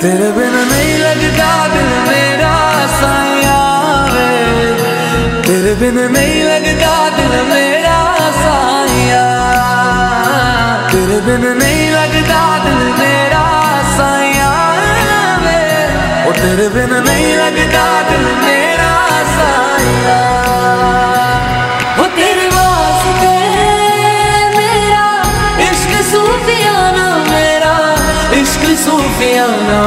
तेरे बिन नहीं लगता दिल मेरा साया वे, तेरे बिन नहीं लगता दिल मेरा साया, तेरे बिन नहीं लगता दिल मेरा साया वे, ओ तेरे बिन नहीं लगता दिल मेरा साया। ओ तेरे वास्ते मेरा इश्क सूफियाना, मेरा इश्क सूफियाना।